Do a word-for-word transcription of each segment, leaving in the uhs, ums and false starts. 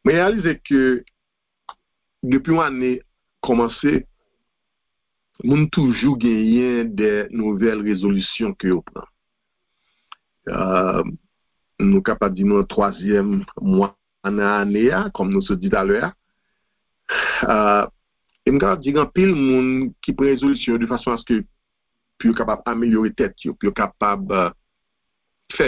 Je réalise que depuis une année commencé, nous toujours gagné des nouvelles résolutions que nous prenons. Euh, nous sommes capables de dire notre troisième mois en année, comme nous se dit tout à l'heure. Euh, et nous sommes dire pile monde qui prend résolution de façon à ce que puis capable d'améliorer tête, puis capable de faire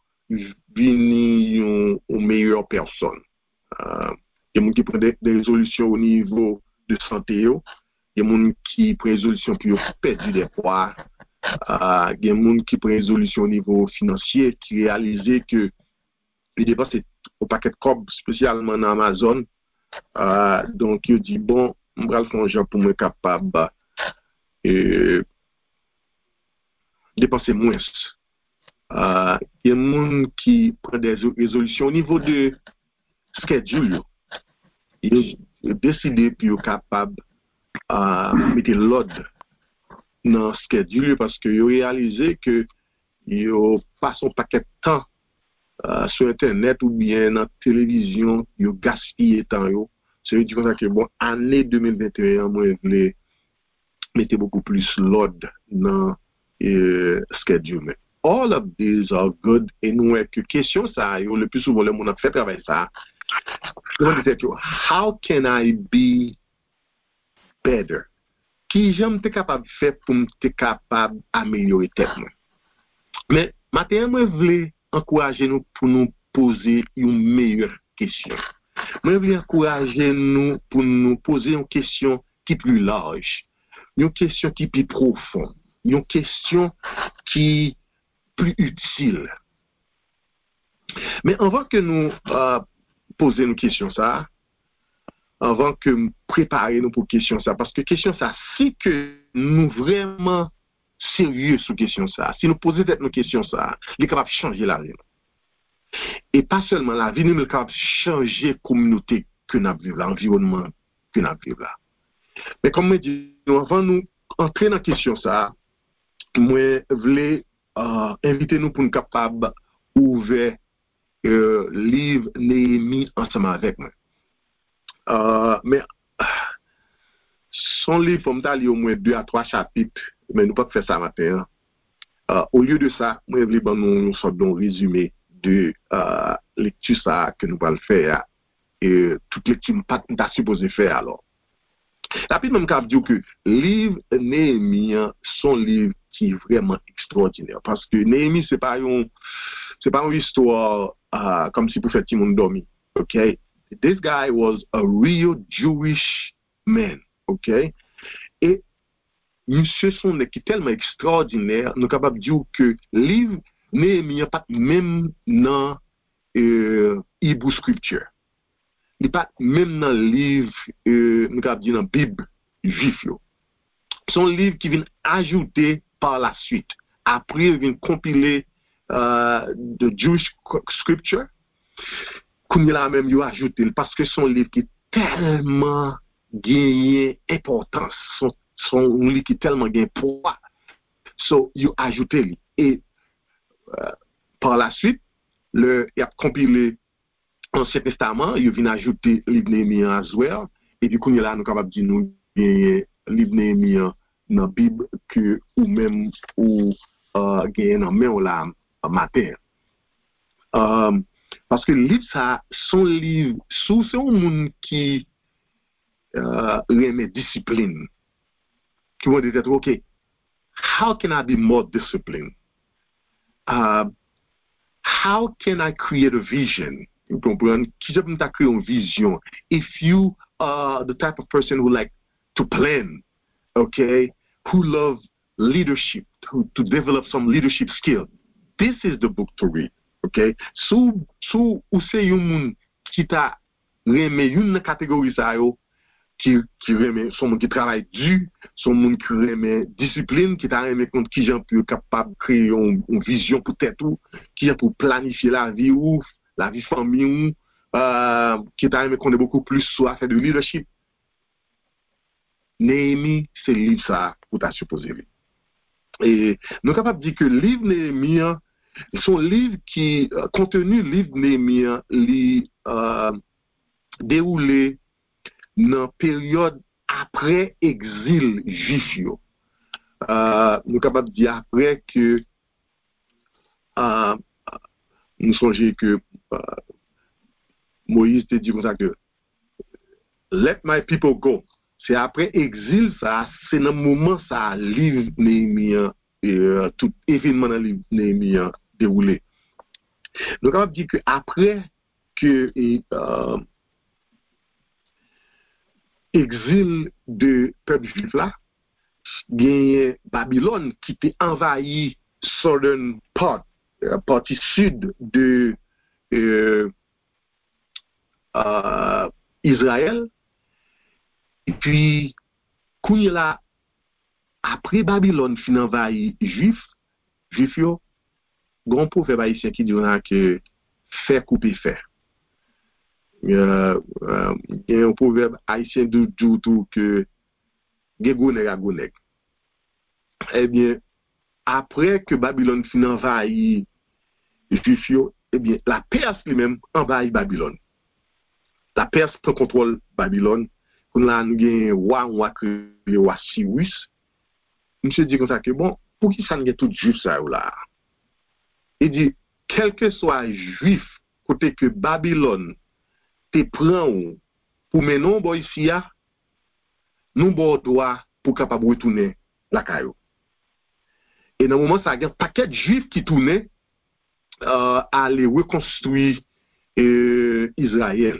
venir une meilleure personne. Euh, il y a des gens qui prennent des, des résolutions au niveau de santé, il y a des gens qui prennent des résolutions pour perdre des poids, euh, il y a des gens qui prennent des résolutions au niveau financier, qui réalisent que ils dépensent au paquet de cob, spécialement dans Amazon. Euh, donc, ils disent, bon, je vais faire un genre pour me capable de dépenser moins. Euh, il y a des gens qui prennent des résolutions au niveau de schedule. Ils ont décidé puis ils sont capables de mettre l'ordre dans le schedule parce qu'ils ont réalisé que ils passent un paquet de temps euh, sur Internet ou bien dans la télévision, ils ont gaspillé temps. C'est du ça que, bon, année deux mille vingt et un, moi, je voulais mettre beaucoup plus l'ordre dans le schedule. All of these are good. Et nous, que question ça, le plus souvent, le monde a fait travailler ça. How can I be better? Qui j'aime être capable de faire pour être capable d'améliorer tête. Mais maintenant, je voulais encourager nous pour nous poser une meilleure question. Je voulais encourager nous pour nous poser une question qui est plus large, une question qui est plus profonde, une question qui est plus utile. Mais avant que nous euh, poser une question ça, avant que nous préparer nous pour question ça, parce que question ça, si que nous vraiment sérieux sur question ça, si nous posons nos questions ça, il est capable de changer la vie. Et pas seulement la vie, nous est capable de changer la communauté que nous vivons, l'environnement que nous vivons là. Mais comme je dis, avant nous entrer dans la question ça, moi voulais euh, inviter nous pour nous capables d'ouvrir le euh, livre Néhémie ensemble avec moi. Euh, mais son livre, comme ça, il y a au moins deux à trois chapitres, mais nous ne pouvons pas faire ça matin. Euh, au lieu de ça, moi, je voulais nous sortir d'un résumé de euh, lecture ça que nous allons faire et toute lecture que nous sommes supposés faire alors. Rapidement, je vais dire que le livre Néhémie, son livre qui est vraiment extraordinaire parce que Néhémie, ce n'est pas, pas une histoire uh, comme si pour faire tout le monde dormir. Okay? This guy was a real Jewish man. Okay? Et monsieur son qui est tellement extraordinaire, nous sommes capables de dire que le livre Néhémie n'est pas même dans euh, Hebrew Scripture. Il n'est pas même dans le livre, euh, nous sommes capables de dire dans la Bible juif. Son livre qui vient ajouter par la suite. Après, il vient compiler euh, de Jewish Scripture. Comme il a même il a ajouté, parce que son livre qui est tellement gagné importance, son, son livre qui est tellement gagné poids, so il a ajouté. Et euh, par la suite, le, il a compilé l'Ancien Testament, il vient ajouter le livre Néhémie as well, et du coup, il a nous capable de dire nous gagné le livre Néhémie dans la Bible que ou même ou euh, gagné dans main la matin. Um, Parce que le livre, ça, son livre, sous c'est un monde qui euh, remet discipline. Qui vont dire, OK, how can I be more disciplined? Uh, how can I create a vision? Vous comprenez? Qui je peux créer une vision? If you are the type of person who like to plan, okay, who love leadership, who, to develop some leadership skill, this is the book to read. Okay? Sou, sou ou se yon moun qui ta reme yon catégorie sa yo, qui, qui reme, son moun qui travaille du, son moun qui reme discipline, qui ta reme compte qui j'en peut capable de créer une, une vision pour tête ou, qui j'en pour planifier la vie ou, la vie famille ou, euh, qui ta reme connaît beaucoup plus sur affaire de leadership. Néhémie, c'est le livre ça, pour ta supposé. Et nous sommes capables de dire que le livre Néhémie, son livre qui, euh, contenu livre Néhémie, li, euh, déroulé dans période après exil juif yo. Euh, nous sommes capables de dire après que euh, nous songeons que euh, Moïse te dit comme ça que let my people go. C'est après exil ça, c'est dans le moment ça livre Néhémie et euh, tout événement dans le livre Néhémie déroulé. Nous sommes capables de dire que après que et, euh, exil de peuple juif là, gagné Babylone qui était envahi southern part, euh, partie sud de euh, euh, Israël. Et puis, quand il a, après Babylone fin envahi juif, juif yo, grand prophète haïtien qui dit que faire couper faire. Euh, euh, il y a un proverbe haïtien du tout que Gegonek a gonek. Eh bien, après que Babylone fin envahi juif yo, eh bien, la Perse lui-même envahit Babylone. La Perse prend contrôle Babylone. Quand là, nous avons un roi, un roi que le roi Cyrus. Monsieur dit comme ça que bon, pour qui ça nous tout juif ça là? Il dit, quel que soit juif, côté que Babylone te prend pour mener non ici, nous avons droit pour capable retourner la caillou. Et dans le moment, ça y a un paquet de juifs qui tournaient euh, à aller reconstruire euh, Israël.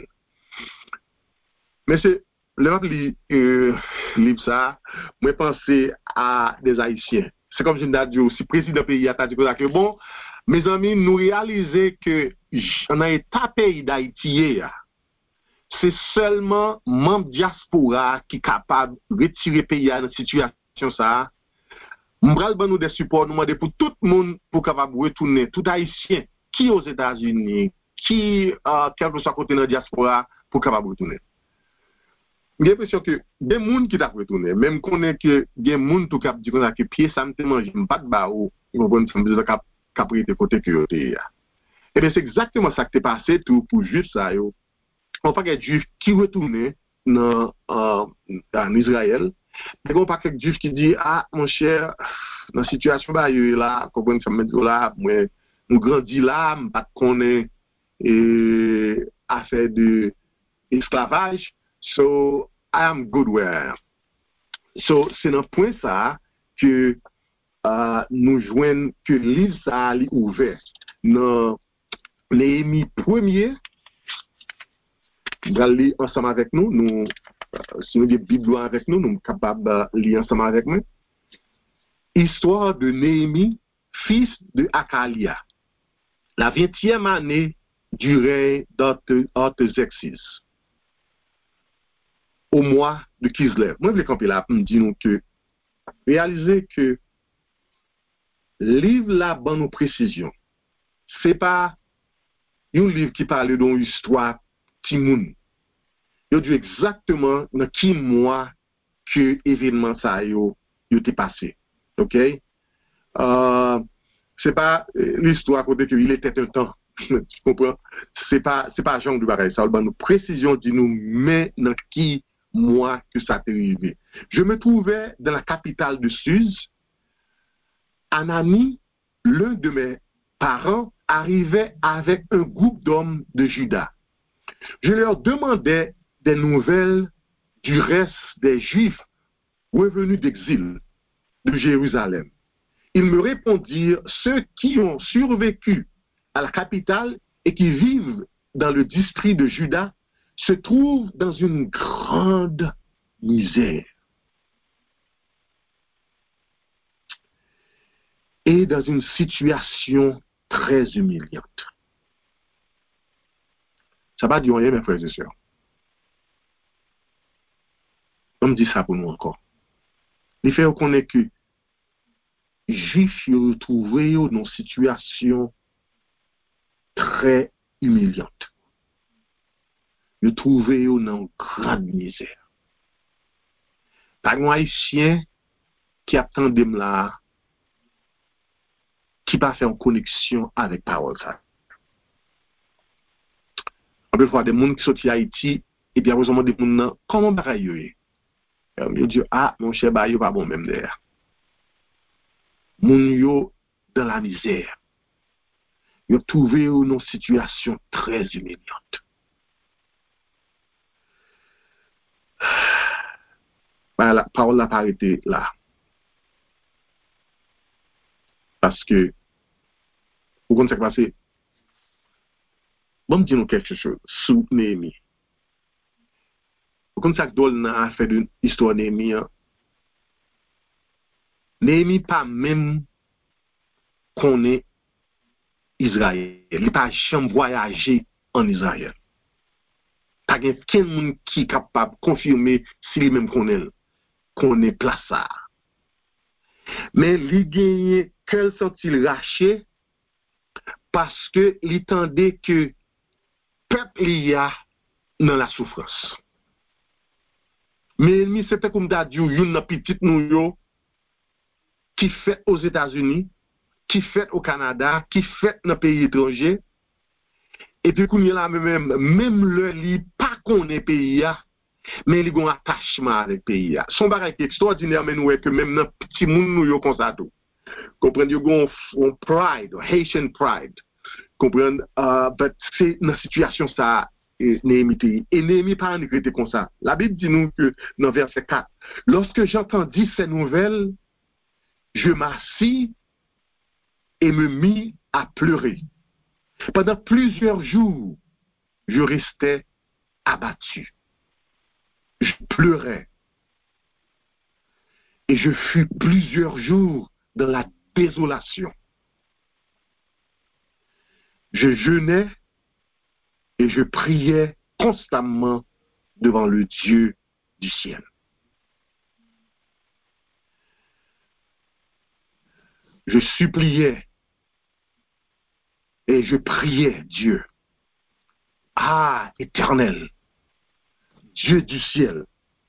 Mais c'est le map li euh, livre ça, moi penser à des Haïtiens. C'est comme je l'ai dit aussi, président pays a dit que bon, mes amis, nous réaliser que on a état pays d'Haïti, c'est seulement membre diaspora qui est capable de retirer pays dans cette situation ça. M'bral ban nous des supports, nous demander pour tout le monde pour capable retourner, tout Haïtien qui aux États-Unis, qui euh, quel que soit côté dans la diaspora pour capable retourner. J'ai l'impression que des gens qui t'a retourné, même qu'on est que des gens tout cap dit qu'on a que pied ça me te mange pas de ba ou ils vont prendre ça cap cap de côté que yoté. Et bien c'est exactement ça qui t'est passé tout pour juif ça yo. On pas que juif qui retourné dans euh, en Israël, mais on pas que juif qui dit ah mon cher dans situation ba yo là, comprendre ça me dit là moi nous grandi là, pas connaît et affaire de esclavage. So, I am good where I am. So, c'est dans le point ça que uh, nous joignons que le livre ça est ouvert. Dans Néhémie premier, vous allez lire ensemble avec nous. nous uh, si nous avons la Bible avec nous, nous sommes capables de lire ensemble avec nous. Histoire de Néhémie, fils de Akalia. La vingtième année du règne d'Artaxerxès. Au mois de Kislev. Moi, je vais camper là pour me dire que réaliser que livre là, bonne nos précisions. C'est pas un livre qui parle d'une histoire timoun. Il dit exactement dans quel mois que l'événement ça yo été passé. OK? Euh, c'est pas l'histoire côté que il était un temps. Tu comprends? C'est pas c'est pas genre de pareil. Ça bonne précision dit nous mais dans qui moi que ça t'est arrivé. Je me trouvais dans la capitale de Suse. Anani, l'un de mes parents, arrivait avec un groupe d'hommes de Juda. Je leur demandais des nouvelles du reste des Juifs revenus d'exil de Jérusalem. Ils me répondirent, ceux qui ont survécu à la capitale et qui vivent dans le district de Juda se trouvent dans une grande misère et dans une situation très humiliante. Ça va dire rien, mes frères et sœurs. On me dit ça pour nous encore. Il fait qu'on est que Juifs se retrouvent dans une situation très humiliante. Ils se trouvent dans une grande misère. Par un haïtien qui attend de là, qui va faire une connexion avec parole ça. On peut voir des gens qui sont à Haïti, et puis après, on demande moun comment bagaille yo est. Je dis, ah, mon cher, bah, yo pas bon même d'air. Moun yo dans la misère. Yo trouvé une situation très humiliante. Bah, la parole n'a pas arrêté là. Parce que, vous comprenez ce qui s'est passé? Bon, dis-nous quelque chose. Sous Néhémie. Vous comprenez ça que Dol a fait d'une histoire Néhémie? Néhémie pas même connaît Israël. Il n'a pas jamais voyagé en Israël. Pas quelqu'un qui est capable de confirmer s'il même connaît, connaît place ça. Mais il gagne quel sont-ils rachetés parce que il tendait que peuple y a dans la souffrance. Mais il c'était comme d'adieu une petite nous yo qui fait aux États-Unis, qui fait au Canada, qui fait dans pays étrangers. Et puis qu'on y a même même le li pas connaît pays a, mais il a un attachement avec pays a. Son bagage extraordinaire mais nous que même dans petit monde nous yo comme ça tout. Comprendre yo gon on pride, Haitian pride. Comprendre euh but c'est dans situation ça Néhémie et Néhémie pas en était comme ça. La Bible dit nous que dans verset quatre, lorsque j'entendis ces nouvelles, je m'assis et me mis à pleurer. Pendant plusieurs jours, je restais abattu. Je pleurais. Et je fus plusieurs jours dans la désolation. Je jeûnais et je priais constamment devant le Dieu du ciel. Je suppliais et je priais Dieu. Ah, Éternel, Dieu du ciel,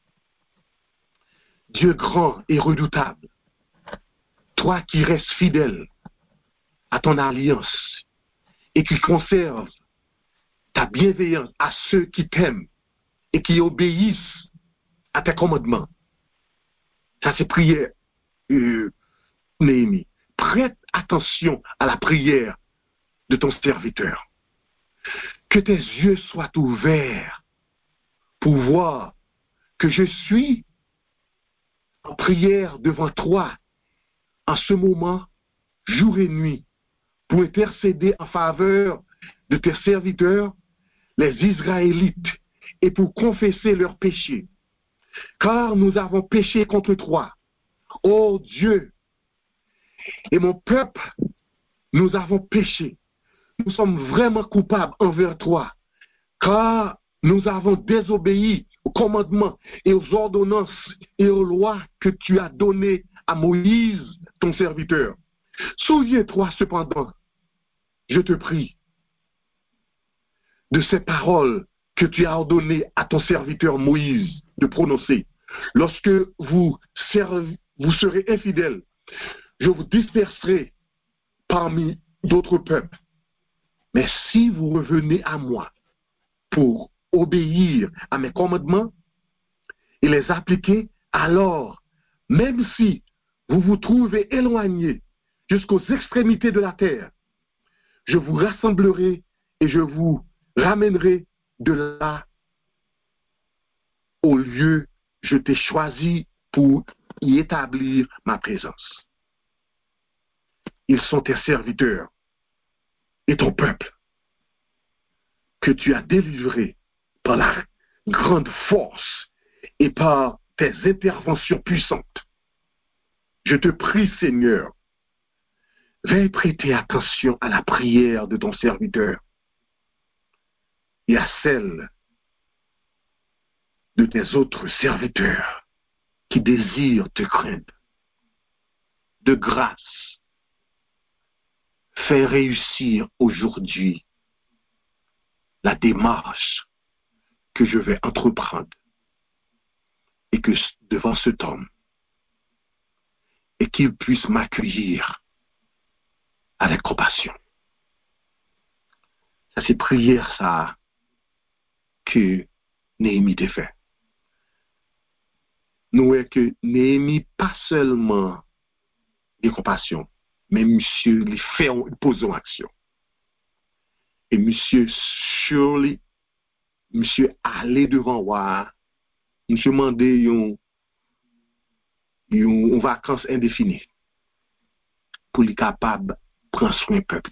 Dieu grand et redoutable, toi qui restes fidèle à ton alliance et qui conserve ta bienveillance à ceux qui t'aiment et qui obéissent à tes commandements. Ça c'est prière, euh, Néhémie. Prête attention à la prière de ton serviteur. Que tes yeux soient ouverts pour voir que je suis en prière devant toi en ce moment, jour et nuit, pour intercéder en faveur de tes serviteurs, les Israélites, et pour confesser leurs péchés. Car nous avons péché contre toi, ô Dieu, et mon peuple, nous avons péché. Nous sommes vraiment coupables envers toi, car nous avons désobéi aux commandements et aux ordonnances et aux lois que tu as données à Moïse, ton serviteur. Souviens-toi cependant, je te prie, de ces paroles que tu as ordonné à ton serviteur Moïse de prononcer. Lorsque vous, servez, vous serez infidèles, je vous disperserai parmi d'autres peuples. Mais si vous revenez à moi pour obéir à mes commandements et les appliquer, alors, même si vous vous trouvez éloignés jusqu'aux extrémités de la terre, je vous rassemblerai et je vous ramènerai de là au lieu je t'ai choisi pour y établir ma présence. Ils sont tes serviteurs et ton peuple que tu as délivré par la grande force et par tes interventions puissantes. Je te prie, Seigneur, veuille prêter attention à la prière de ton serviteur et à celle de tes autres serviteurs qui désirent te craindre. De grâce, fais réussir aujourd'hui la démarche que je vais entreprendre et que devant cet homme, et qu'il puisse m'accueillir avec compassion. Ça, c'est prière, ça, que Néhémie te fait. Nous voyons que Néhémie, pas seulement de compassion, mais monsieur, il fait, il pose en action. Et monsieur, surely, monsieur, aller devant roi, monsieur, mandé une, une vacances indéfinies pour être capable de prendre soin du peuple.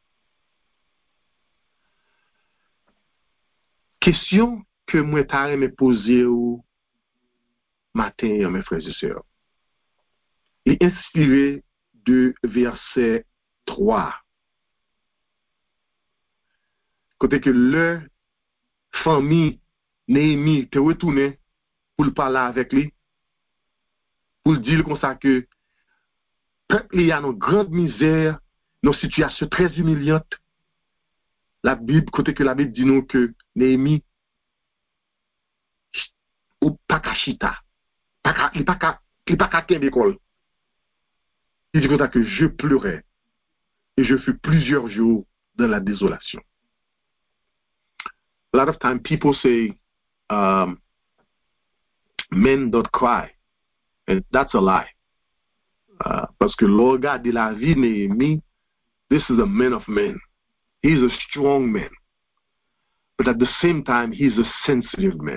Question que moi, t'ai me poser au matin, mes frères et sœurs. Il est inspiré de verset trois. Côté que le famille Néhémie te retourné pour le parler avec lui, pour le dire comme ça que peuple y a une grande misère, une situation très humiliante. La Bible, côté que la Bible dit nous que Néhémie ou pas kachita, il n'est pas qu'à l'école. Il dit comme ça que je pleurais et je fus plusieurs jours dans la désolation. A lot of time people say um, men don't cry, and that's a lie. Uh, parce que l'on regarde la vie Néhémie, this is a man of men. He's a strong man. But at the same time, he's a sensitive man.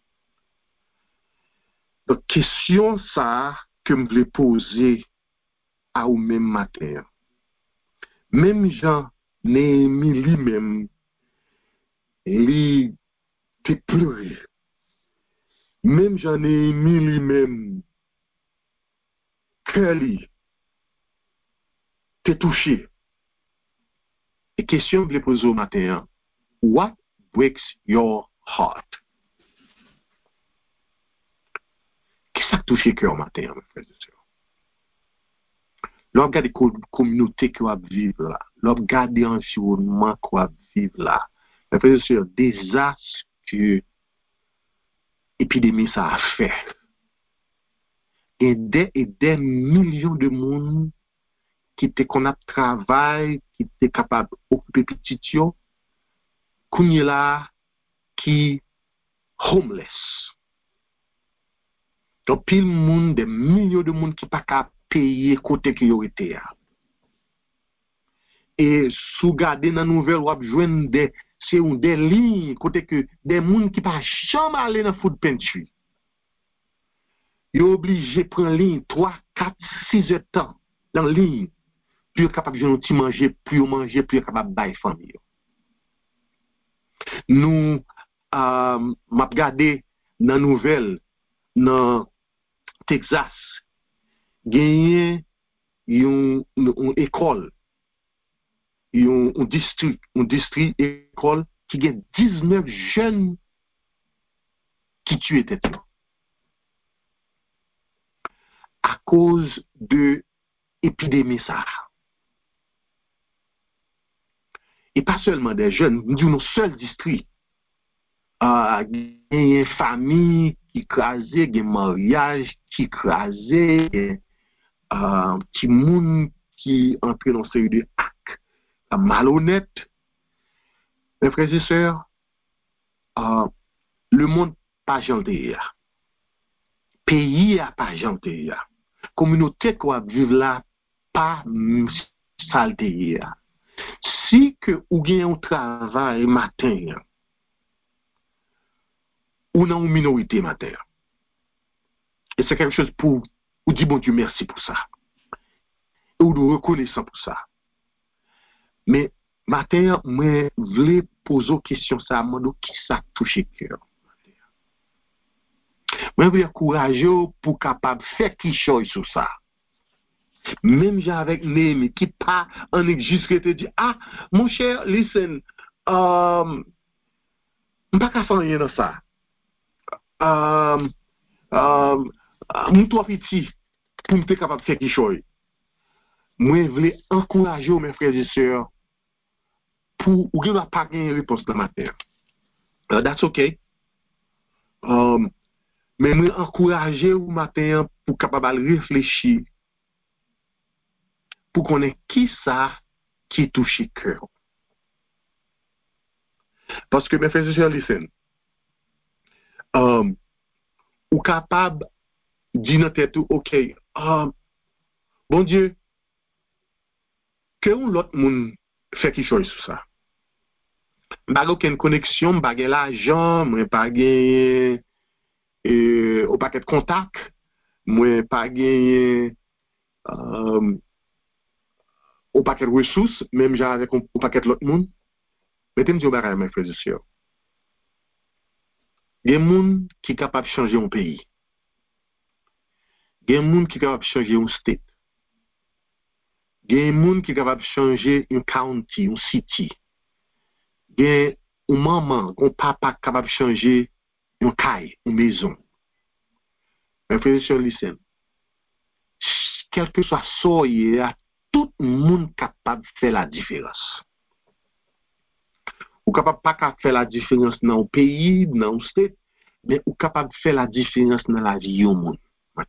Donc, question ça que je voulais poser à ou même matin. Même Jean, Néhémie lui-même, lui, te pleuré. Même Jean, Néhémie lui-même, cœur lui, te touché. Et question que je voulais poser au matin, what breaks your heart? Qu'est-ce qui a touché le cœur au matin, mes frères et sœurs? L'on regarde les communautés qui vont vivre là. L'on regarde l'environnement qui va vivre là. Mes frères et sœurs, désastre que l'épidémie ça a fait. Et des, et des millions de monde qui étaient qu'on a travail, qui étaient capables d'occuper petit yo, qu'on y là, qui homeless. Donc, pile monde, des millions de monde qui pas qu'à payer côté qui yo été. Et sous garder dans nouvelle ou joindre des c'est un des lignes côté que des monde qui pas jamais aller dans food pantry. Yo obligé prendre ligne trois, quatre, six heures de temps dans ligne pour capable de petit manger, pour manger, pour capable bailler famille. Nous euh m'a regardé dans nouvelle dans Texas gagné une une école un, un district, un district école qui a dix-neuf jeunes qui tuent tête à cause de l'épidémie ça. Et pas seulement des jeunes, nous un seul district. Euh, il y a une famille qui crasait, il y a un mariage qui crasait, il y a un petit monde qui entre dans ce de actes malhonnêtes. Mes frères et sœurs, euh, le monde pas gentil. Pays a pas gentil. Communauté qui va vivre là, pas saleté. Si que ou gagne un travail matin, ou dans une minorité matin, et c'est quelque chose pour, ou dire bon Dieu merci pour ça, ou de reconnaissant pour ça. Mais matin, moi, je voulais poser une question ça, moi, qui ça touche le cœur. Moi, je veux encourager pour capable de faire quelque chose sur ça. Même j'ai avec Néhémie qui pas en existe qui te dit ah mon cher listen um pas qu'à faire rien dans ça um um mon toi petit pour être capable de faire quelque chose. Moi je voulais encourager mes frères et sœurs pour ou ne pas gagner réponse dans matin. Uh, that's okay. Um mais moi encourager au matin pour capable réfléchir pour connaître qui ça qui touche le cœur. Parce que mes frères et sœurs, listen. um, ou capable de dire dans tête tout, OK, um, bon Dieu, que ou l'autre monde fait quelque chose sur ça. Pas aucune connexion, pas de l'argent, moi pas gagner euh, au paquet de contact, moi pas gagner euh, au paquet de ressources, même j'ai avec au paquet de l'autre monde. Mettez-moi dire bagay mes frères et sœurs. Il y a des gens qui sont capables de changer un pays. Il y a des gens qui sont capables de changer un state. Il y a des gens qui sont capables de changer un county, un city. Il y a un maman, un papa capable de changer un caille, une maison. Mes frères et sœurs, listen. Quel que soit ça, il y a tout le monde capable de faire la différence. Ou capable pas de faire la différence dans un pays, dans un state, mais ou capable de faire la différence dans la vie du monde.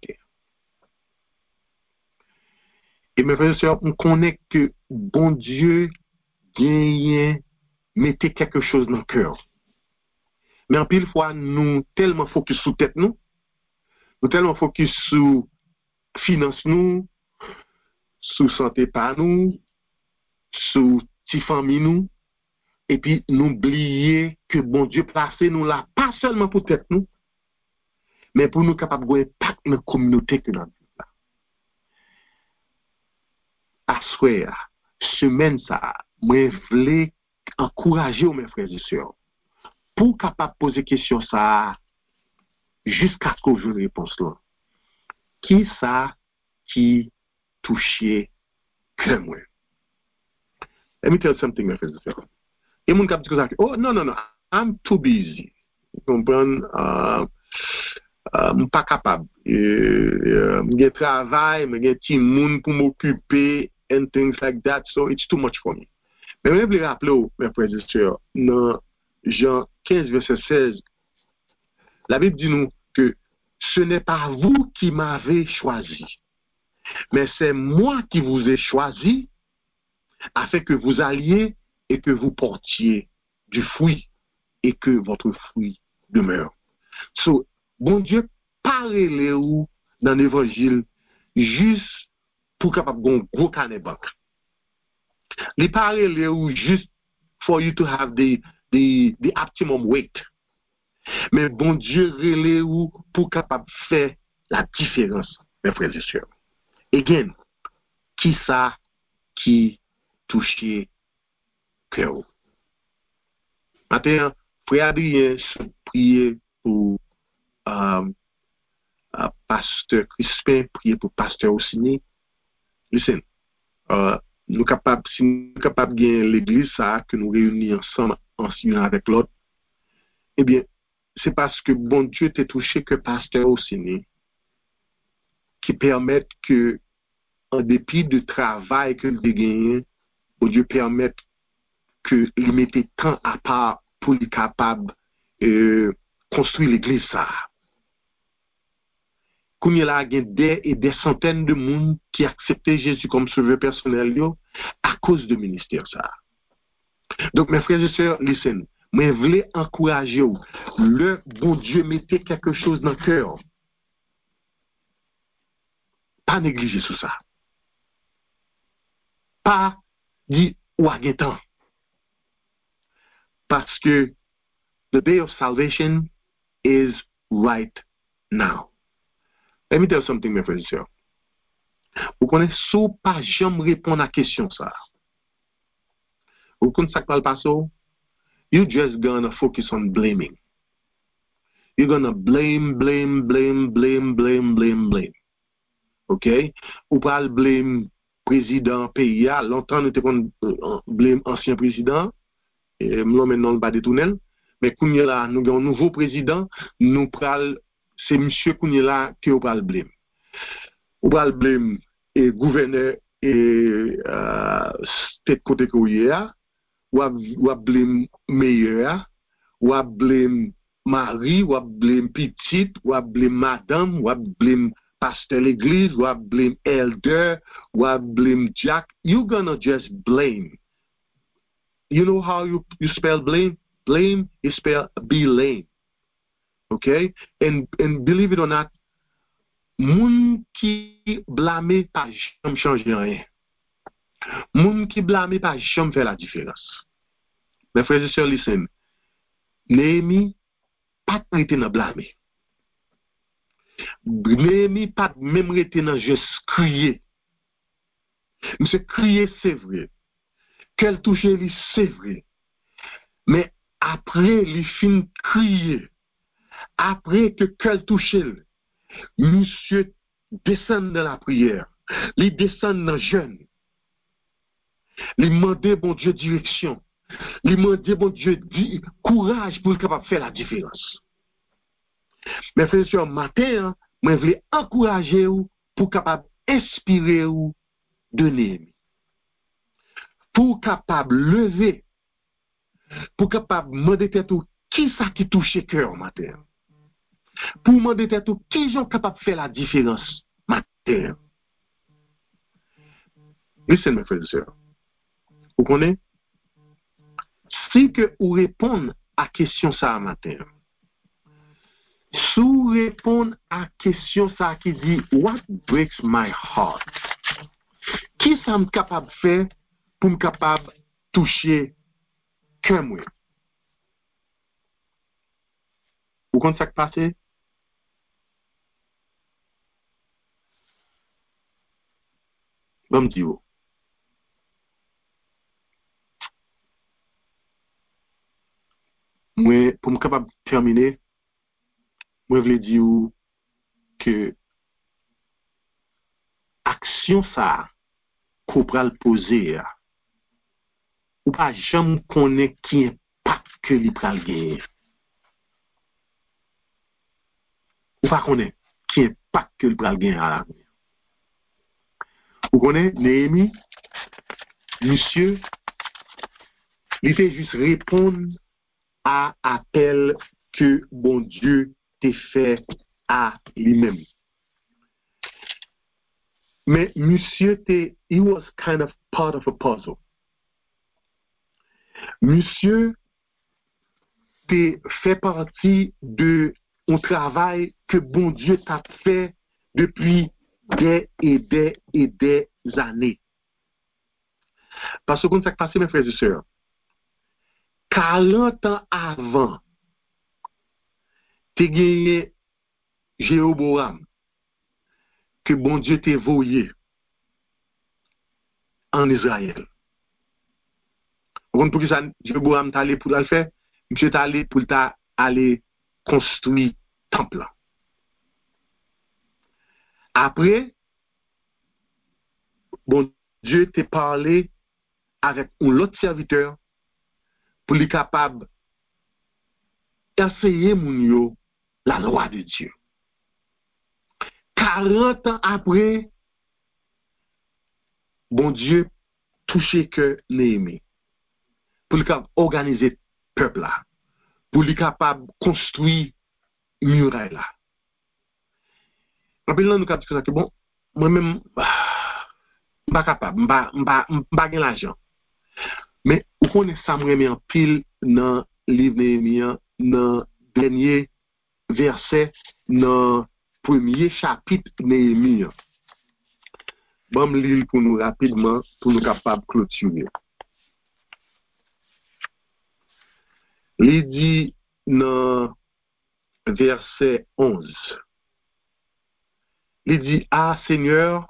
Et mes frères et sœurs, on connaît que bon Dieu gagne, mettez quelque chose dans le cœur. Mais en pile fois, nous tellement focus sur tête nous, nous tellement focus sur finance nous, sur santé par nous, sur petite famille nous, et puis nous oublier que bon Dieu placé nous là, pas seulement pour tête nous, mais pour nous capables de impact dans la communauté que nous avons. À soir, semaine ça, moi voulais encourager mes frères et sœurs pour capable poser question ça jusqu'à ce que je réponse là. Qui ça qui touchait que moi? Let me tell you something, mes frères et sœurs. Et mon cap dit que oh non non non, I'm too busy. Vous comprenez? Uh, uh, je suis pas capable. Je uh, travail, je petit monde pour m'occuper and things like that, so it's too much for me. Mais je voulais rappeler, mes frères et sœurs, dans Jean quinze, verset seize, la Bible dit nous que ce n'est pas vous qui m'avez choisi, mais c'est moi qui vous ai choisi afin que vous alliez et que vous portiez du fruit et que votre fruit demeure. So, bon Dieu, parlez-vous dans l'évangile juste pour capable d'un gros carnet banque. Les parlez-vous juste for you to have the, the, the optimum weight. Mais bon Dieu, relève-vous pour capable faire la différence, mes frères et sœurs. Again, qui ça qui touchait cœur? Maintenant, frère Adrien, prier pour euh, euh, pasteur Crispin, prier pour pasteur Ossini. Listen, euh, nous capables, si nous sommes capables de gagner l'église, ça, que nous réunissons ensemble, ensemble avec l'autre, eh bien, c'est parce que bon Dieu t'est touché que pasteur Ossini, qui permettent que, en dépit du travail que vous gagnez, bon Dieu permette que vous mettez temps à part pour être capable de euh, construire l'église ça. Qu'on y a des et des centaines de monde qui acceptent Jésus comme sauveur personnel yo, à cause du ministère ça. Donc mes frères et sœurs, listen, moi je voulais encourager vous. Le bon Dieu mettez quelque chose dans le cœur. Pas négliger tout ça. Pas dit ou à temps. Parce que the day of salvation is right now. Let me tell you something, mes frères et sœurs. Vous connaissez sous pas jamais répondre à la question ça. Vous connaissez ça qui va le passer? You're just gonna focus on blaming. You're gonna blame, blame, blame, blame, blame, blame, blame. OK? Ou pas le blame président pays. Longtemps, nous avons blame ancien président. Et maintenant, le bas de tunnel. Mais quand nous avons un nouveau président, nous pral, c'est monsieur Kounyela qui nous pral blame. Ou pral blame et gouverneur et euh, state côté Kouya, ou ou blame meilleur, ou blame mari, ou blame petite, ou blame madame, ou blame pasteur l'église, ou blame elder, ou blame Jack. You're gonna just blame. You know how you, you spell blame? Blame is spelled be lame. Okay? And, and believe it or not, moun qui blâme pas jamais changer rien. Moun qui blâme pas jamais faire la différence. Mes frères et sœurs, listen. Néhémie pas été dans blâmer. Néhémie pas même été dans juste crier. Monsieur crier c'est vrai. Qu'elle touche lui c'est vrai. Mais après il fin crier. Après que qu'elle touche monsieur descend dans la prière. Il descend dans le jeûne. Il demande bon Dieu direction. Il demande bon Dieu dit courage pour être capable de faire la différence. Mais frères et sœurs, matin, moi je voulais encourager vous pour capable inspirer vous de Néhémie. Pour capable lever, pour capable demander tête qui ça qui touche cœur matin. Pour demander tête qui sont capable de faire la différence matin. Listen mes frères et sœurs. Vous connaissez? Si que vous répondez à question ça matin. Si vous répondez à question ça qui dit what breaks my heart. Qui ça me capable de faire pour me capable toucher cœur moi? Vous comprenez ça qui passe? Bon me dire. Moi pour me capable terminer, moi je veux dire que action ça qu'on pral poser ou pas jamais connaît qui impact que li pral gagner. Ou pas connaît qui impact que li pral gagner à l'avenir. Vous connaissez Néhémie, monsieur, il fait juste répondre à appel que bon Dieu t'a fait à lui-même. Mais monsieur, he was kind of part of a puzzle. Monsieur, t'es fait partie de un travail que bon Dieu t'a fait depuis des et des et des années. Parce que comme ça qui passe, mes frères et sœurs, quarante ans avant, t'es gagné Jéroboam, que bon Dieu t'ait voyé en Israël. Vous comprenez pour que ça, Jéroboam t'a allé pour le faire? Monsieur t'a allé pour aller construire temple. Après, bon Dieu t'a parlé avec un autre serviteur pour lui capable d'enseigner moun yo la loi de Dieu. quarante ans après, bon Dieu touché que Néhémie pour lui capable organiser le peuple là, pour lui capable construire muraille là. Après là nous capable dire que bon, moi-même pas capable, pas pas pas gain l'argent. Mais vous connaissez ça me en pile dans livre Néhémie, dans dernier verset, dans premier chapitre Néhémie. Bon me lire pour nous rapidement pour nous capable clôturer. Il dit dans verset onze. Il dit ah Seigneur,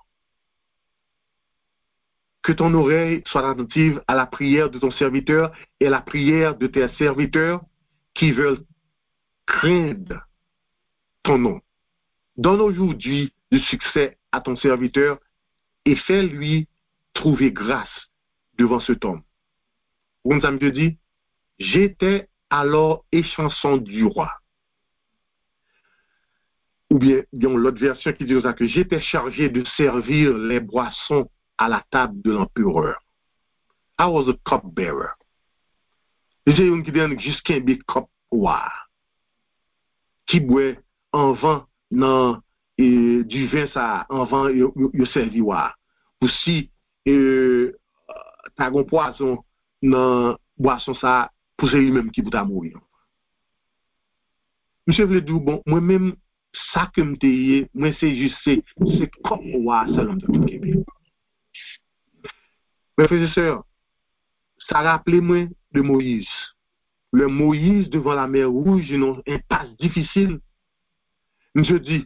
que ton oreille soit attentive à la prière de ton serviteur et à la prière de tes serviteurs qui veulent craindre ton nom. Donne aujourd'hui du succès à ton serviteur et fais-lui trouver grâce devant cet homme. Vous ça me dit, j'étais alors échanson du roi. Ou bien, bien l'autre version qui dit que j'étais chargé de servir les boissons à la table de l'empereur. I was a cupbearer. J'ai une qui dit jusqu'à un cup roi. Qui boit en vent dans et du vin ça en vent yo, yo servi roi. Aussi euh t'as un poison dans boisson ça pour c'est lui-même qui pour ta mourir. Monsieur veut dire, bon, moi-même, ça que m'te moi c'est juste, c'est, c'est comme moi, selon de Québec. Mes frères et sœurs, ça rappelait moi de Moïse. Le Moïse devant la mer Rouge, une impasse difficile. Je dis,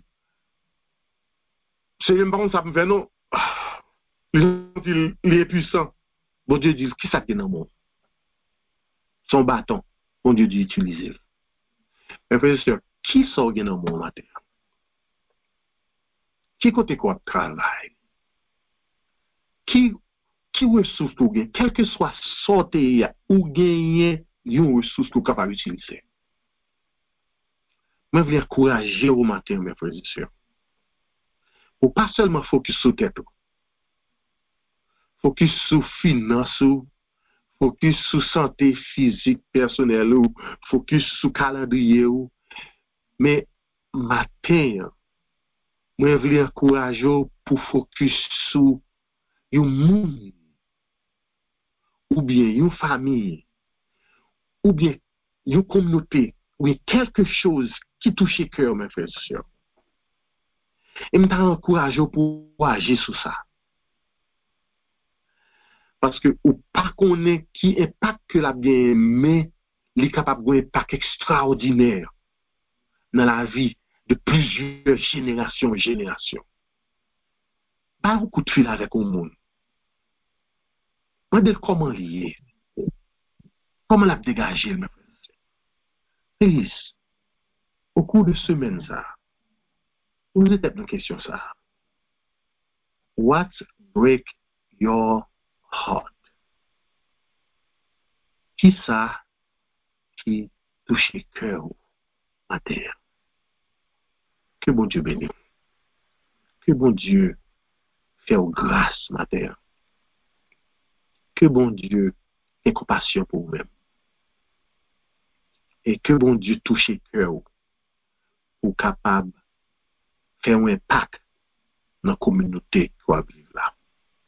c'est même pas ça me fait non. Il, il est puissant. Bon Dieu dit, qui ça qui est dans mon? Son bâton. Bon Dieu dit, utilisez-le. Mes frères et sœurs, qui sort dans mon matin? Qui côté quoi travail? Qui, qui ressource ou gagne? Quel que soit sorti ou gagner, une ressource que capable d'utiliser. Moi, je veux encourager au matin, mes frères et sœurs. Pour pas seulement focus sur tête, focus sur finance, focus sur santé physique personnelle, ou focus sur calendrier, mais matin, moi, je veux encourager pour focus sur un monde, ou bien une famille, ou bien une communauté, ou bien quelque chose qui touche le cœur, mes frères et sœurs. Et je t'encourage pour agir sur ça. Parce que ou pas connaît qui impact que la bien aimé, il est capable d'un impact extraordinaire dans la vie de plusieurs générations et générations. Pas un coup de fil avec le monde. Moi, comment lier? Comment la dégager, mes frères? Please, au cours de semaine, ça, posez peut-être une question, ça. What break your heart? Qui ça qui touche le cœur à terre? Que bon Dieu bénisse. Que bon Dieu fait grâce, ma terre. Que bon Dieu ait compassion pour vous-même. Et que bon Dieu touche le cœur ou capable de faire un impact dans la communauté qui va vivre là.